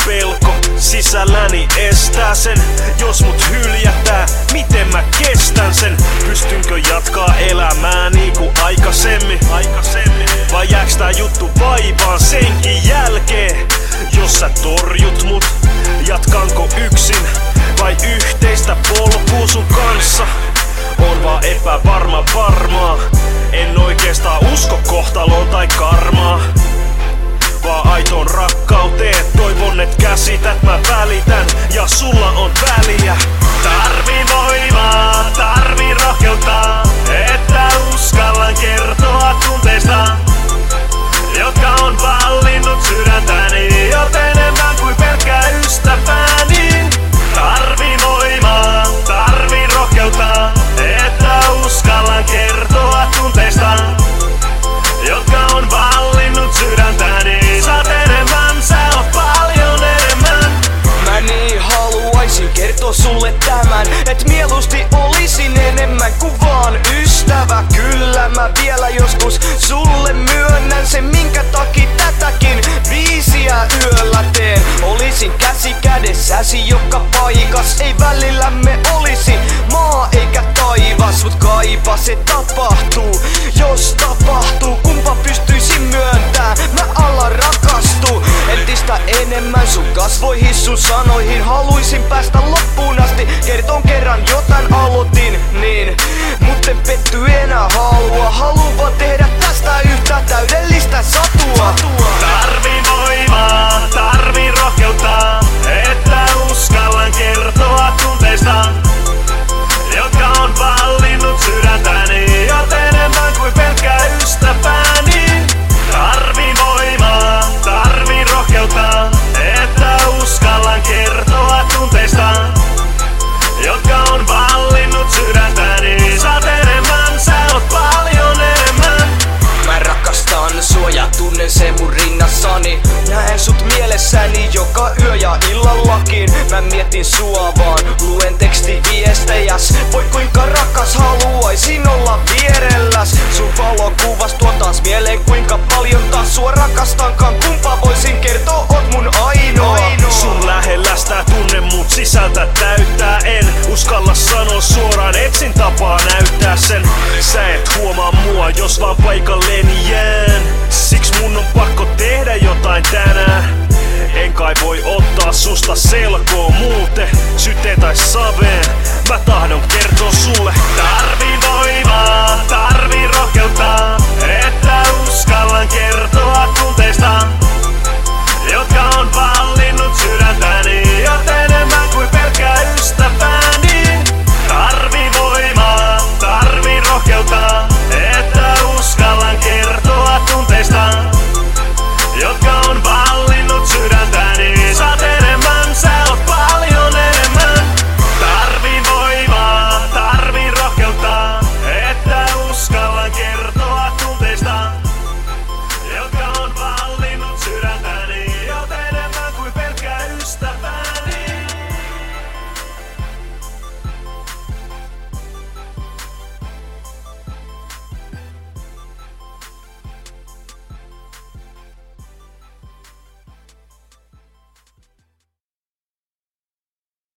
pelko sisälläni estää sen. Jos mut hyljätää, miten mä kestän sen? Pystynkö jatkaa elämää niinku aikaisemmin? Vai jääks tää juttu vaivaan senkin jälkeen? Jos sä torjut mut, jatkanko yksin vai yhteistä polkua sun kanssa? On vaan epävarma varmaa. En oikeastaan usko kohtaloon tai karmaa, vaan aitoon rakkauteen. Toivon et käsität, mä välitän ja sulla on väliä. Tarvii voimaa, tarvii rohkeutta, että uskallan kertoa tunteista, jotka on vallinnut sydäntäni, joten enemmän kuin pelkkää ystäväni. Tarvii voimaa, tarvii rohkeutta, että uskallan kertoa tunteista, jotka on vallinnut sydäntäni. Saat enemmän, sä oot paljon enemmän. Mä niin haluaisin kertoa sulle tämän, et mieluusti olisin enemmän kuin vaan ystävä. Kyllä mä vielä joskus sulle myönnän sen, minkä takia tätäkin biisiä yöllä teen. Olisin käsi kädessäsi joka paikas, ei välillä me olisin maa eikä taivas. Mut kaipa se tapahtuu, jos tapahtuu, kumpa pystyisin myöntää, mä alan rakastua entistä enemmän sun kasvoihin, sun sanoihin. Haluisin päästä loppuun asti, kerton kerran jotain aloitin, niin mut en petty enää halua. Haluan vaan tehdä tästä yhtä täydellistä satua. Tarvii voimaa, tarvii rohkeutta, että uskallan kertoa tunteista, jotka on vallinnut sydäntäni, joten enemmän kuin pelkkää ystäväni. Tarvii voimaa, tarvii rohkeutta, että uskallan kertoa tunteista, jotka on vallinnut sydäntäni. Saat enemmän, sä oot paljon enemmän. Mä rakastan sua ja tunnen sen mun rinnassani. Näen sut mielessäni joka yö ja illallakin. Mä mietin sua vaan, luen tekstiviestejäs. Voi kuinka rakas haluaisin olla vierelläs. Sun valokuvas tuo taas mieleen, kuinka paljon taas sua rakastankaan. Kumpa voisin kertoa, oot mun ainoa. Sun lähelläs tää tunne mut sisältä täyttää. En uskalla sanoa suoraan, etsin tapaa näyttää sen. Sä et